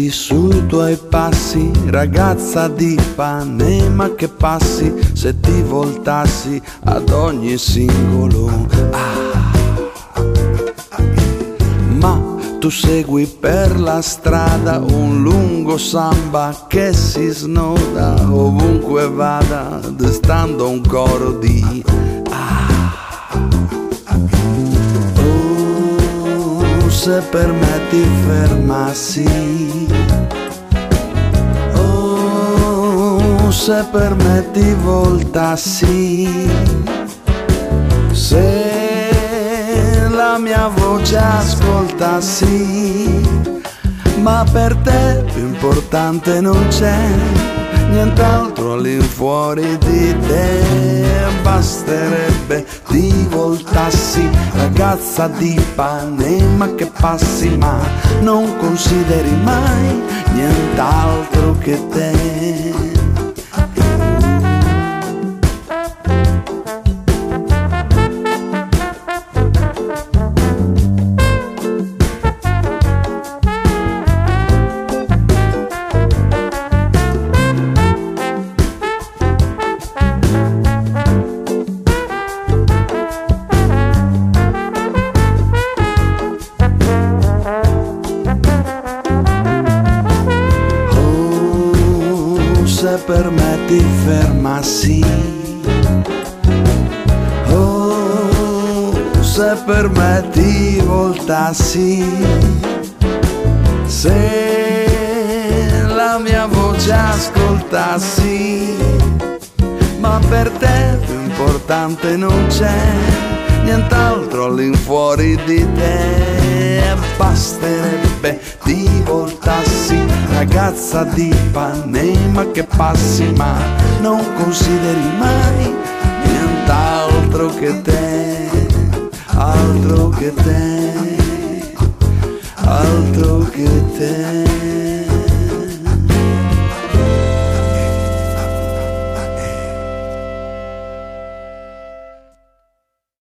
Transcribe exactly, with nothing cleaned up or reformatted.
Rifletti sui tuoi passi, ragazza di Ipanema, che passi se ti voltassi ad ogni singolo ah. Ma tu segui per la strada un lungo samba che si snoda ovunque vada, destando un coro di ah. Oh, se per me ti fermassi, oh, se per me ti voltassi, se la mia voce ascoltassi, ma per te più importante non c'è nient'altro all'infuori di te. Basterebbe ti voltassi, ragazza di Ipanema, che passi ma non consideri mai nient'altro che te. Se per me ti fermassi, oh, se per me ti voltassi, se la mia voce ascoltassi, ma per te più importante non c'è nient'altro all'infuori di te. Basterebbe ti voltassi, ragazza di Ipanema, che passi ma non consideri mai nient'altro che te, altro che te, altro che te.